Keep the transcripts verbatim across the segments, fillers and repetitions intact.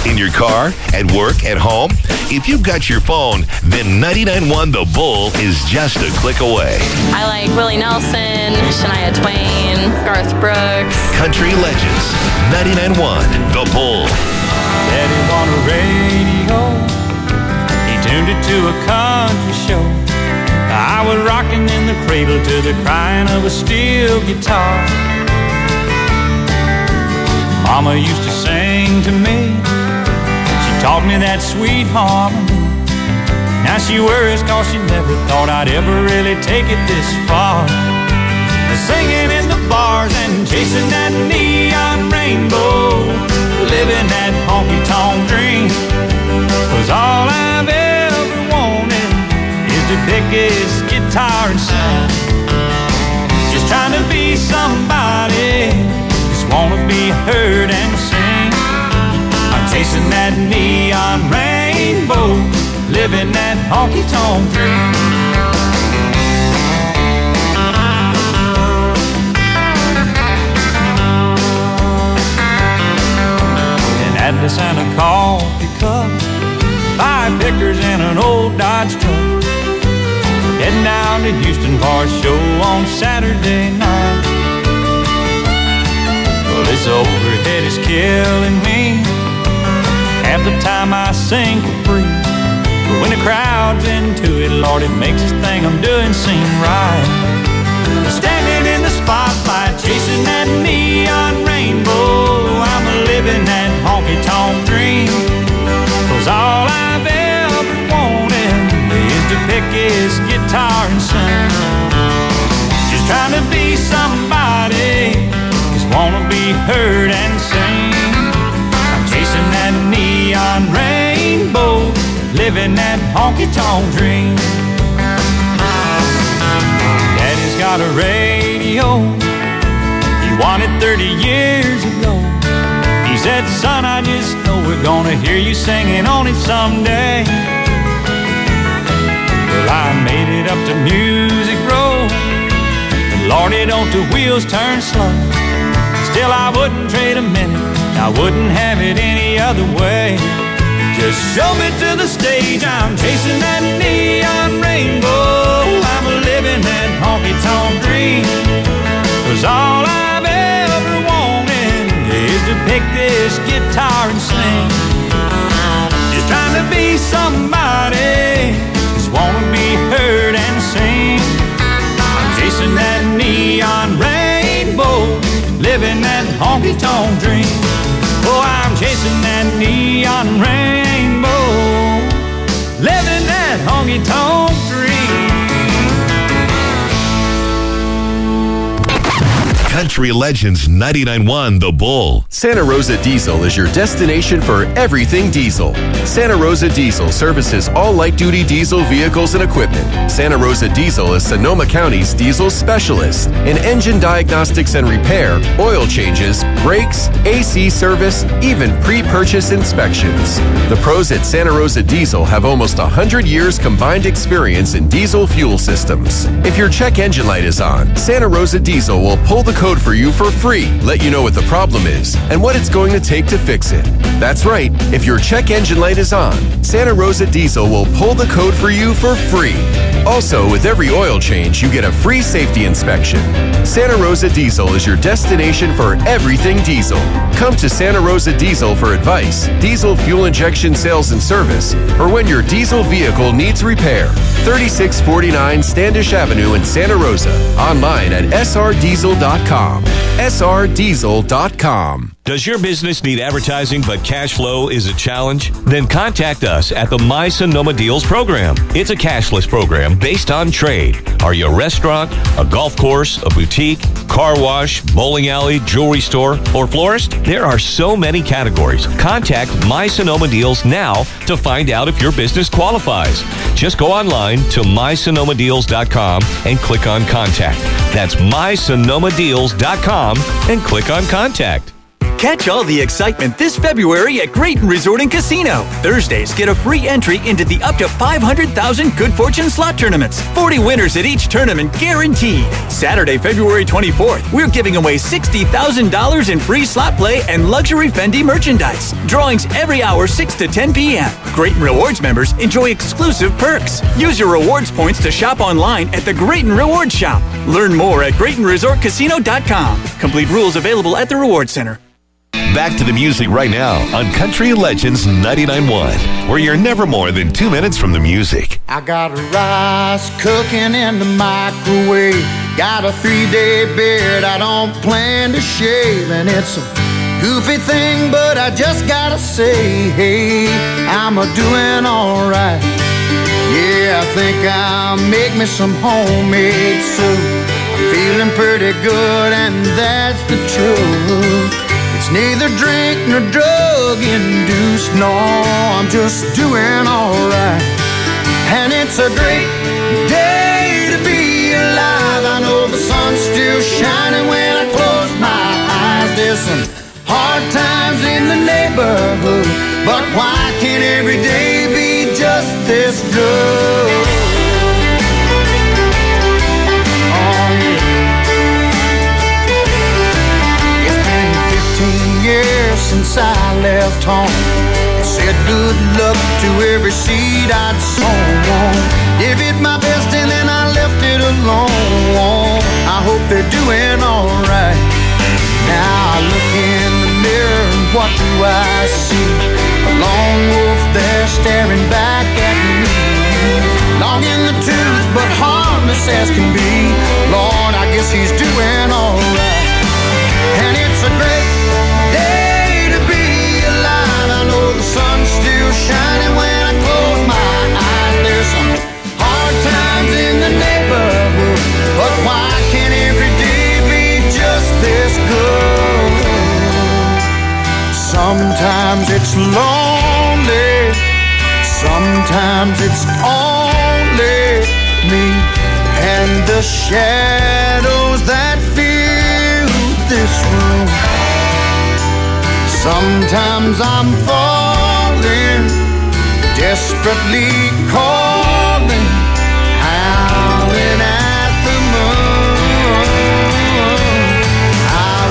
In your car, at work, at home? If you've got your phone, then ninety-nine point one The Bull is just a click away. I like Willie Nelson, Shania Twain, Garth Brooks. Country legends. ninety-nine point one The Bull. Daddy on a radio, he tuned it to a country show. I was rocking in the cradle to the crying of a steel guitar. Mama used to sing to me, she taught me that sweet harmony. Now she worries cause she never thought I'd ever really take it this far. Singing in the bars and chasing that neon rainbow, living that honky-tonk dream. Cause all I've ever wanted is to pick his guitar and sing. Just trying to be somebody, just wanna be heard and sing. I'm chasing that neon rainbow, living that honky-tonk dream. Atlas and a coffee cup, five pickers and an old Dodge truck, heading down to Houston for a show on Saturday night. Well, this overhead is killing me. Half the time I sing for free, but when the crowd's into it, Lord, it makes this thing I'm doing seem right. Standing in the spotlight, chasing that neon rainbow, I'm living that honky-tonk dream. Cause all I've ever wanted is to pick his guitar and sing. Just trying to be somebody, just wanna be heard and sing. I'm chasing that neon rainbow, living that honky-tonk dream. Daddy's got a radio, he won it thirty years ago. He said, son, I just know we're gonna hear you singing on it someday. Well, I made it up to Music Row, and Lordy, don't the wheels turn slow. Still, I wouldn't trade a minute, I wouldn't have it any other way. Just show me to the stage, I'm chasing that neon rainbow, I'm living that honky-tonk dream. Cause all I've ever wanted is to pick this guitar and sing. Just trying to be somebody, just wanna be heard and sing. I'm chasing that neon rainbow, living that honky-tonk dream. Oh, I'm chasing that neon rainbow, living that honky-tonk dream. Country Legends ninety-nine point one The Bull. Santa Rosa Diesel is your destination for everything diesel. Santa Rosa Diesel services all light-duty diesel vehicles and equipment. Santa Rosa Diesel is Sonoma County's diesel specialist in engine diagnostics and repair, oil changes, brakes, A C service, even pre-purchase inspections. The pros at Santa Rosa Diesel have almost one hundred years combined experience in diesel fuel systems. If your check engine light is on, Santa Rosa Diesel will pull the code for you for free, let you know what the problem is and what it's going to take to fix it. That's right, if your check engine light is on, Santa Rosa Diesel will pull the code for you for free. Also, with every oil change, you get a free safety inspection. Santa Rosa Diesel is your destination for everything diesel. Come to Santa Rosa Diesel for advice, diesel fuel injection sales and service, or when your diesel vehicle needs repair. thirty-six forty-nine Standish Avenue in Santa Rosa. Online at s r diesel dot com. s r diesel dot com. Does your business need advertising but cash flow is a challenge? Then contact us at the My Sonoma Deals program. It's a cashless program based on trade. Are you a restaurant, a golf course, a boutique, car wash, bowling alley, jewelry store, or florist? There are so many categories. Contact My Sonoma Deals now to find out if your business qualifies. Just go online to my sonoma deals dot com and click on Contact. That's my sonoma deals dot com and click on Contact. Catch all the excitement this February at Grayton Resort and Casino. Thursdays, get a free entry into the up to five hundred thousand Good Fortune slot tournaments. forty winners at each tournament guaranteed. Saturday, February twenty-fourth, we're giving away sixty thousand dollars in free slot play and luxury Fendi merchandise. Drawings every hour, six to ten p.m. Grayton Rewards members enjoy exclusive perks. Use your rewards points to shop online at the Grayton Rewards Shop. Learn more at Grayton Resort Casino dot com. Complete rules available at the Rewards Center. Back to the music right now on Country Legends ninety-nine point one, where you're never more than two minutes from the music. I got rice cooking in the microwave. Got a three-day beard I don't plan to shave. And it's a goofy thing, but I just gotta say, hey, I'm a doing all right. Yeah, I think I'll make me some homemade soup. I'm feeling pretty good, and that's the truth. It's neither drink nor drug induced. No, I'm just doing all right. And it's a great day to be alive. I know the sun's still shining when I close my eyes. There's some hard times in the neighborhood, but why can't every day be just this good? Oh yeah. It's been fifteen years since I left home. I said good luck to every seed I'd sown. Gave it my best and then I left it alone. I hope they're doing all right. Now I look in the mirror and what do I see? A lone wolf there staring back at me. Long in the tooth but harmless as can be. Lord, I guess he's doing all right. And it's a great day to be alive. I know the sun's still shining when I close my eyes. There's some hard times in the neighborhood, but why can't every day be just this good? Sometimes it's lonely, sometimes it's only me and the shadows that fill this room. Sometimes I'm falling, desperately calling, howling at the moon. I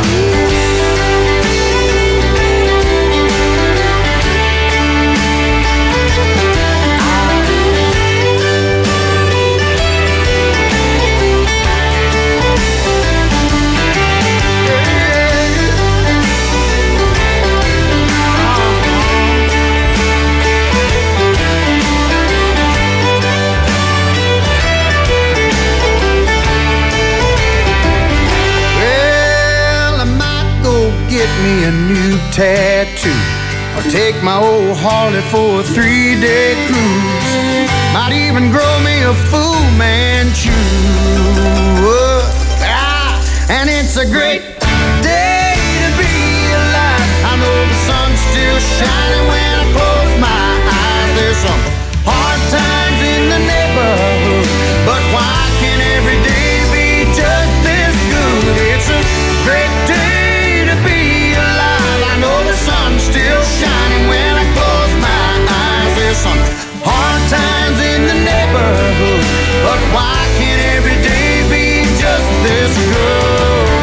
get me a new tattoo, or take my old Harley for a three-day cruise. Might even grow me a Fu Manchu. Ah, and it's a great day to be alive. I know the sun's still shining when I close my eyes. There's some hard times in the neighborhood, but why can't every day be just this good? It's a great day to be alive. I know the sun's still shining when I close my eyes. There's some hard times in the neighborhood, but why can't every day be just this good?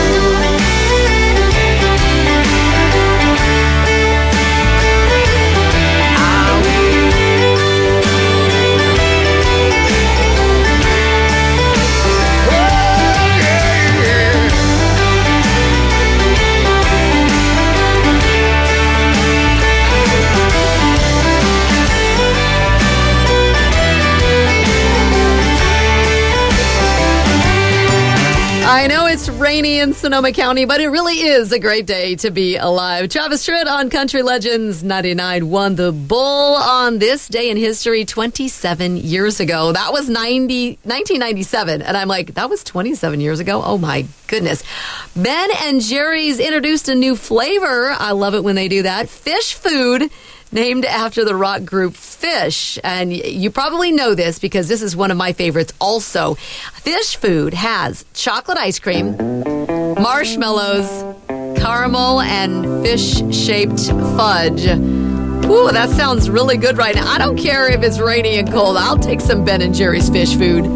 I know it's rainy in Sonoma County, but it really is a great day to be alive. Travis Tritt on Country Legends ninety-nine point one. The Bull on this day in history twenty-seven years ago. That was ninety, nineteen ninety-seven. And I'm like, that was twenty-seven years ago? Oh, my goodness. Ben and Jerry's introduced a new flavor. I love it when they do that. Fish food, named after the rock group Fish. And you probably know this because this is one of my favorites also. Fish food has chocolate ice cream, marshmallows, caramel and fish-shaped fudge. Ooh, that sounds really good right now. I don't care if it's rainy and cold. I'll take some Ben and Jerry's fish food.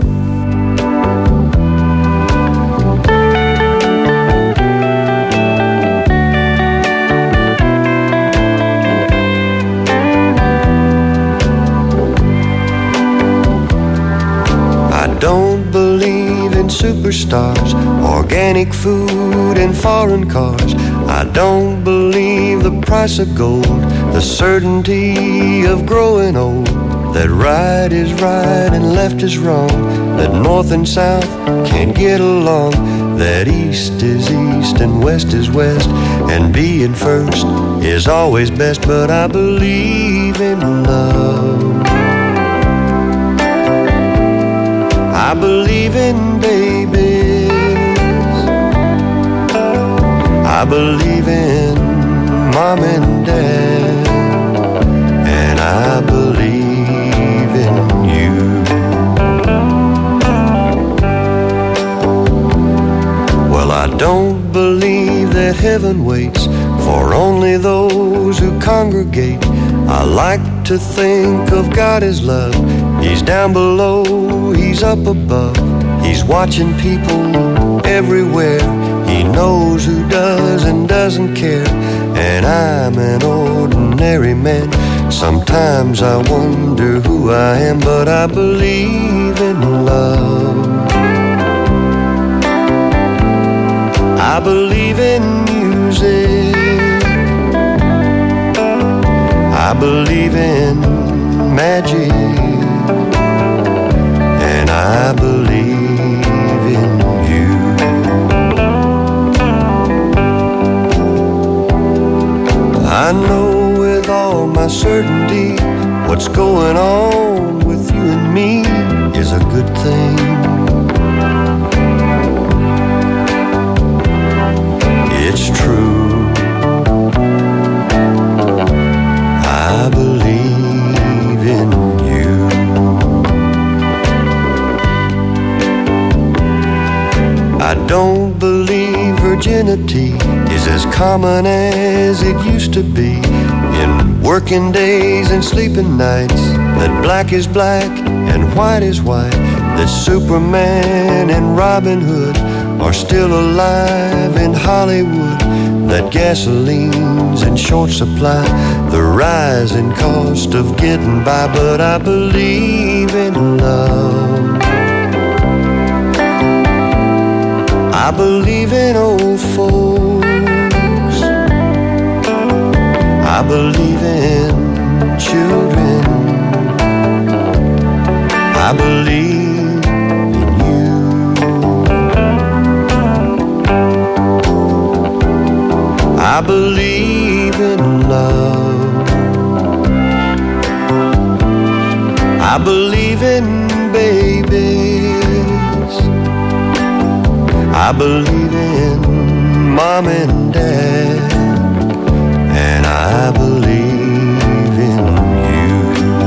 Don't believe in superstars, organic food and foreign cars. I don't believe the price of gold, the certainty of growing old, that right is right and left is wrong, that north and south can't get along, that east is east and west is west, and being first is always best. But I believe in love. I believe in babies. I believe in mom and dad. And I believe in you. Well, I don't believe that heaven waits for only those who congregate. I like to think of God as love. He's down below, He's up above. He's watching people everywhere. He knows who does and doesn't care. And I'm an ordinary man. Sometimes I wonder who I am, but I believe in love. I believe in music. I believe in magic. And I believe in you. I know with all my certainty what's going on with you and me is a good thing. It's true. I believe in you. I don't believe virginity is as common as it used to be. In working days and sleeping nights, that black is black and white is white, that Superman and Robin Hood are still alive in Hollywood, that gasoline's in short supply, the rising cost of getting by. But I believe in love. I believe in old folks. I believe in children. I believe in you. I believe in love. I believe in babies. I believe in mom and dad. And I believe in you.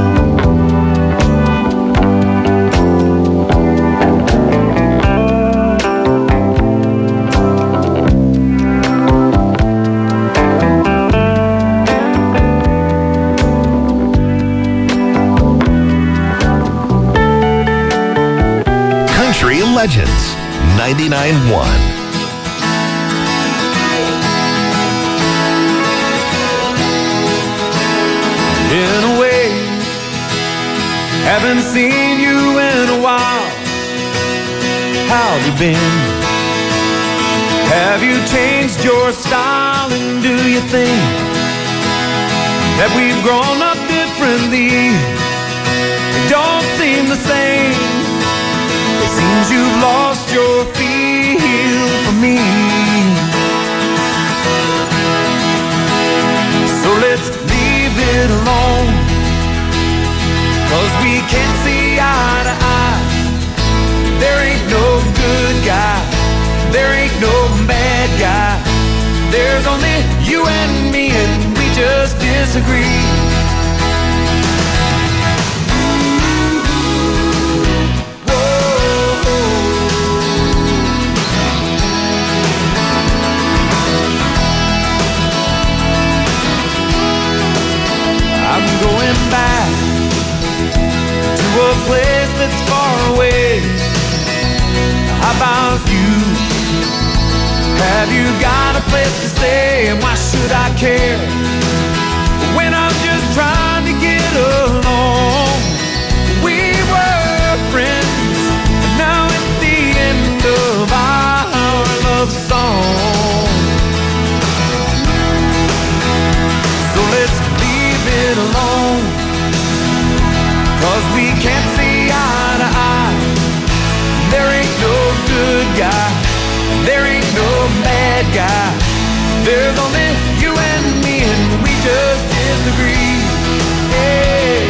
Country Legends ninety-nine point one. In a way, haven't seen you in a while. How have you been? Have you changed your style? And do you think that we've grown up differently? We don't seem the same. It seems you've lost your feel for me. So let's leave it alone, 'cause we can't see eye to eye. There ain't no good guy, there ain't no bad guy. There's only you and me, and we just disagree. How about you? Have you got a place to stay, and why should I care when I'm just trying to get along? We were friends, but now it's the end of our love song. So let's leave it alone, 'cause we can't see eye to eye. There ain't no good guy, there ain't no bad guy. There's only you and me, and we just disagree. Hey.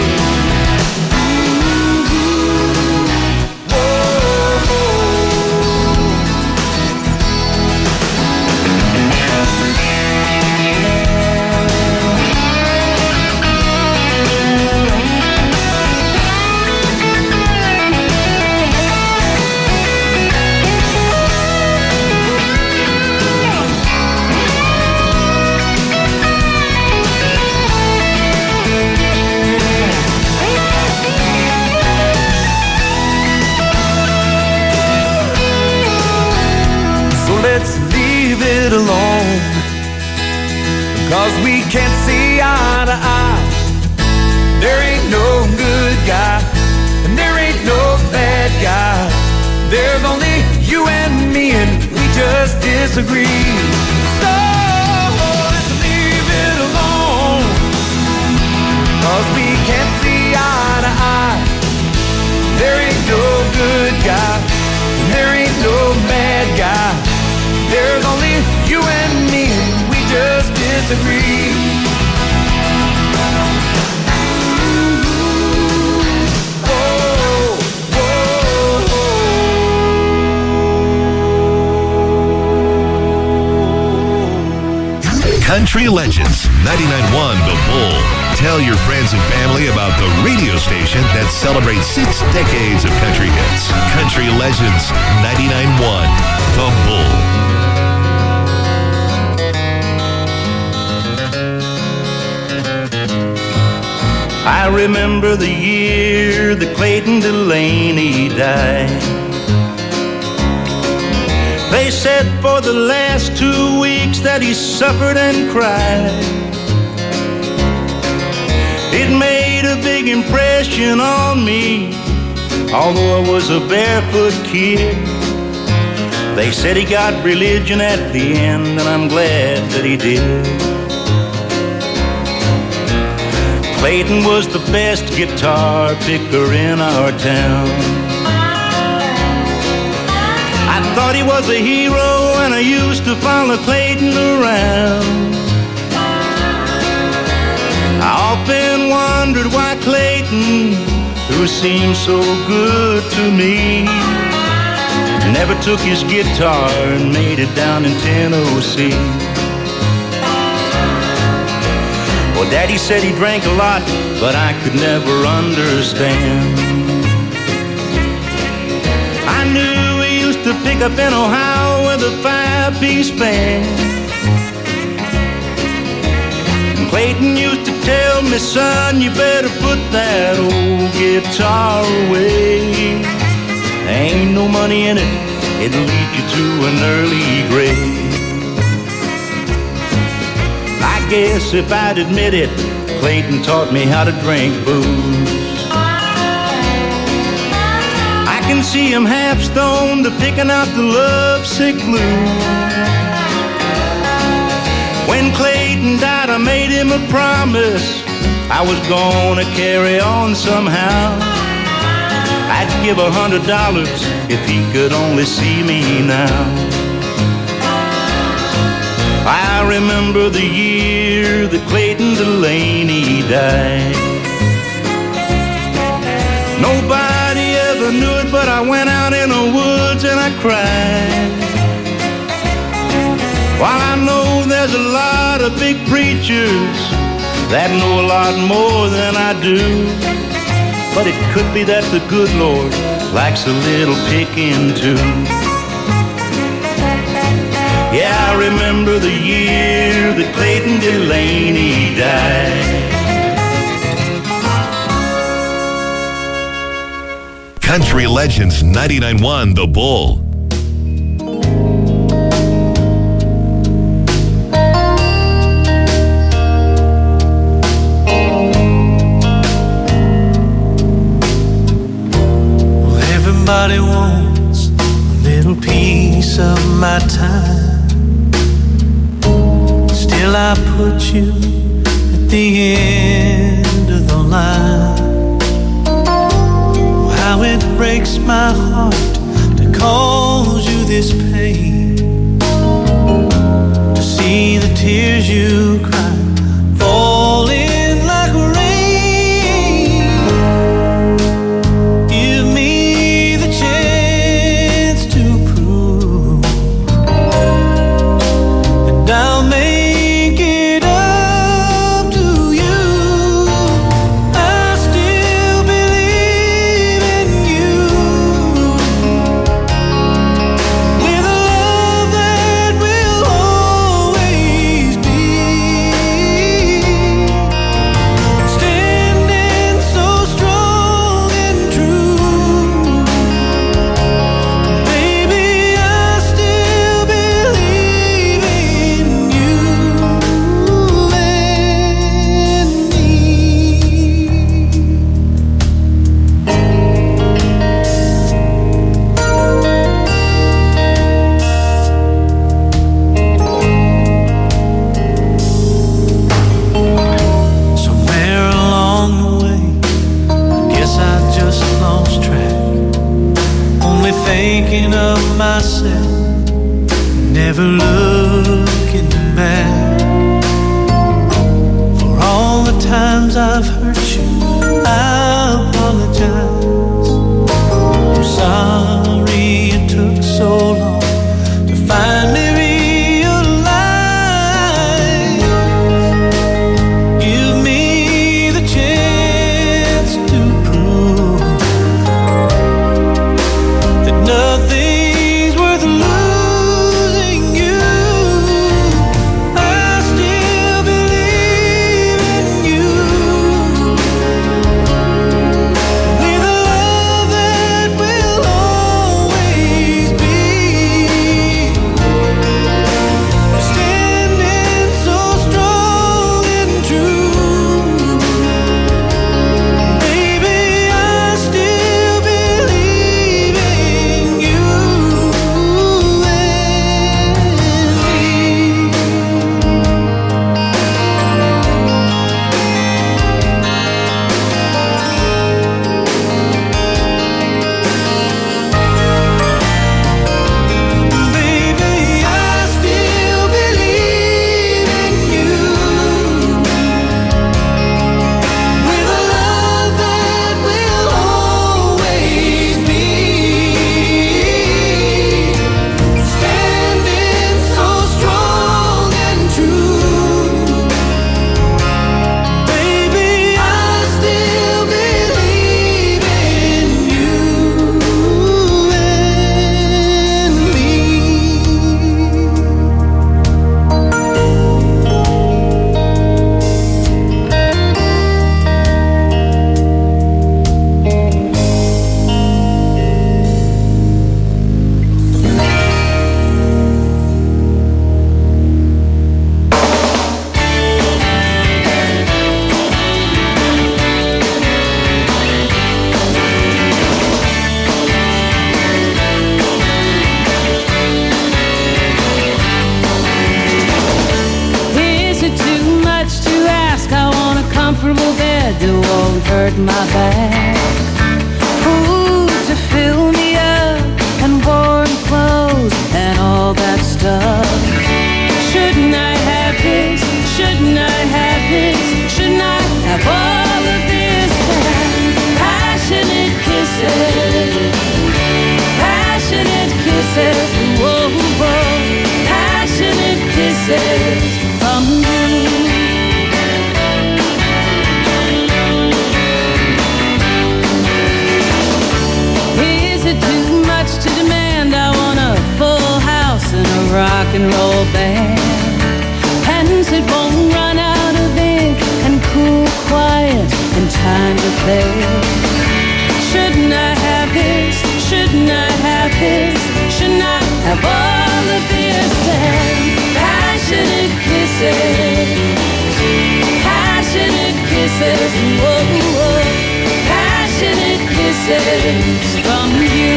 Let's leave it alone, 'cause we can't see eye to eye. There ain't no good guy, and there ain't no bad guy. There's only you and me, and we just disagree. So let's leave it alone, 'cause we can't see eye to eye. There ain't no good guy, and there ain't no bad guy. There's only you and me, we just disagree. Whoa, whoa, whoa. Country Legends, ninety-nine point one The Bull. Tell your friends and family about the radio station that celebrates six decades of country hits. Country Legends, ninety-nine point one The Bull. I remember the year that Clayton Delaney died. They said for the last two weeks that he suffered and cried. It made a big impression on me, although I was a barefoot kid. They said he got religion at the end, and I'm glad that he did. Clayton was the best guitar picker in our town. I thought he was a hero, and I used to follow Clayton around. I often wondered why Clayton, who seemed so good to me, never took his guitar and made it down in Tennessee. Well, Daddy said he drank a lot, but I could never understand. I knew he used to pick up in Ohio with a five-piece band. And Clayton used to tell me, son, you better put that old guitar away. There ain't no money in it, it'll lead you to an early grave. I guess if I'd admit it, Clayton taught me how to drink booze. I can see him half stoned, picking out the lovesick blues. When Clayton died, I made him a promise I was gonna carry on somehow. I'd give a hundred dollars if he could only see me now. I remember the year that Clayton Delaney died. Nobody ever knew it, but I went out in the woods and I cried. While I know there's a lot of big preachers that know a lot more than I do, but it could be that the good Lord likes a little picking too. Yeah, I remember the year that Clayton Delaney died. Country Legends ninety-nine point one The Bull. put you at the end of the line. How it breaks my heart to cause you this pain, to see the tears you cry falling like rain. Give me the chance to prove that I'll make it up to you. I still believe in you, with a love that will always be. Standing so strong and true, baby, I still believe in you and me. Somewhere along the way, I guess I just lost track, only thinking of myself, never looking back. For all the times I've hurt you, I apologize. I'm sorry it took so long to finally realize. Give me the chance to prove that nothing's worth losing you. I still believe in you, with a love that will always be. Standing so strong and true, baby, I still believe in you Baby, I still believe in you, with a love that will always be. Standing so strong and true, baby, I still believe in you and me. Is it too much to ask? I want a comfortable bed that won't hurt my back, food to fill me up, and warm clothes and all that stuff. Shouldn't I have this? Shouldn't I have this? Shouldn't I have all of this? Passionate kisses, passionate kisses, whoa, whoa, passionate kisses from you. Is it too much to demand? I want a full house and a rock and roll band, pens that won't run out of ink, and cool, quiet, and time to play. Shouldn't I have this? Shouldn't I have this? Shouldn't I have all of this? And passionate kisses, passionate kisses, whoa, whoa, passionate kisses from you.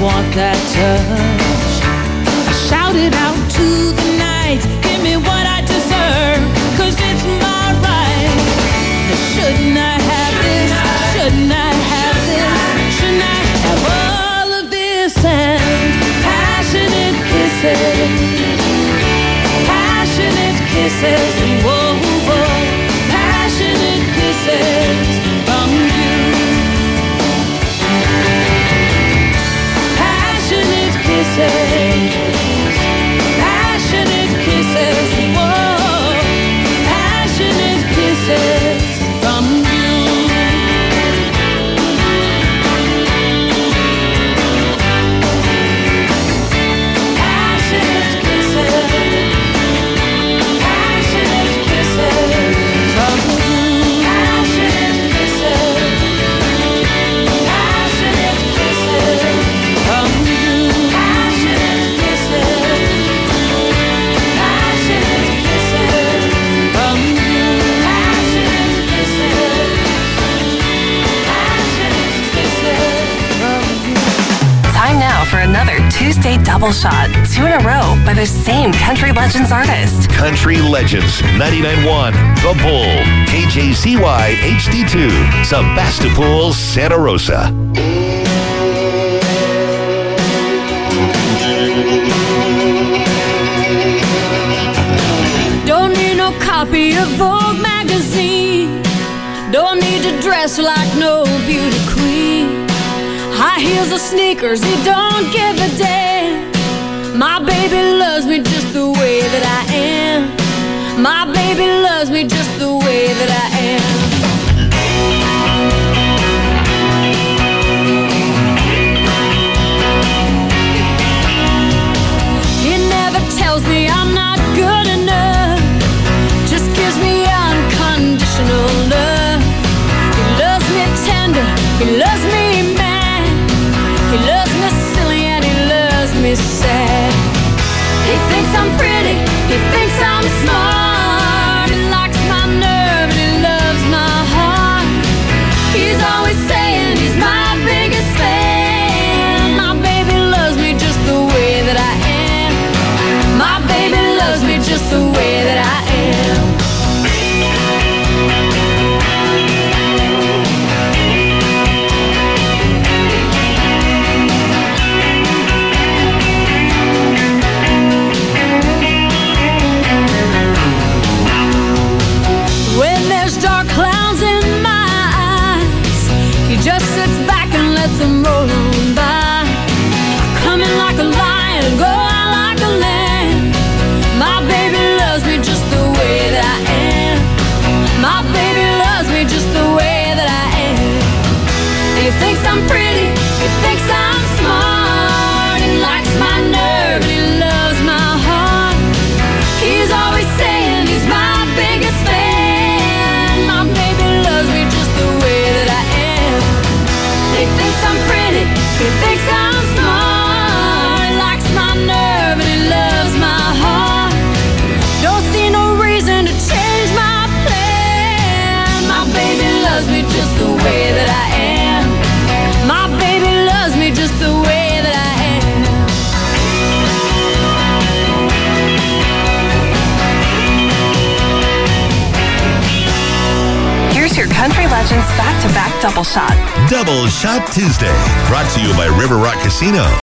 want that touch. I shouted out to the night, give me what I deserve, 'cause it's my right. Shouldn't I have this? Shouldn't I have this? Shouldn't I have all of this? And passionate kisses, passionate kisses, whoa, whoa, passionate kisses from you. Passionate kisses, passionate kisses, whoa, passionate kisses from you. Passionate kisses, passionate kisses from you. Passionate kisses, passionate kisses from you. Passionate kisses, passionate kisses from you. Passionate kisses, passionate kisses from you. Time now for another Tuesday double shot, two in a row by the same Country Legends artist. Country Legends ninety-nine point one The Bull, K J C Y H D two, Sebastopol, Santa Rosa. Don't need no copy of Vogue magazine. Don't need to dress like no beauty queen. High heels or sneakers, he don't give a damn. My baby loves me just the way that I am. My baby loves me just the way that I am. He never tells me I'm not good enough, just gives me unconditional love. He loves me tender, he loves me mad, he loves me silly and he loves me sad. He thinks I'm pretty, he thinks I'm smart, he likes my nerve and he loves my heart. He's always saying he's my biggest fan. My baby loves me just the way that I am. My baby loves me just the way that I am. When there's dark clouds in my eyes, he just sits back and lets them roll on by. Come in like a lion, go out like a lamb. My baby loves me just the way that I am. My baby loves me just the way that I am. And he thinks I'm pretty, he thinks I'm smart, he likes my nerve and he loves my heart. He's always saying he's my biggest fan. My baby loves me just the way that I am. He thinks I'm pretty, he thinks I'm smart, he likes my nerve and he loves my heart. Don't see no reason to change my plan. My baby loves me just the way that I am. My baby loves me just the way that I am. Here's your Country Legends back-to-back double shot. Double Shot Tuesday, brought to you by River Rock Casino.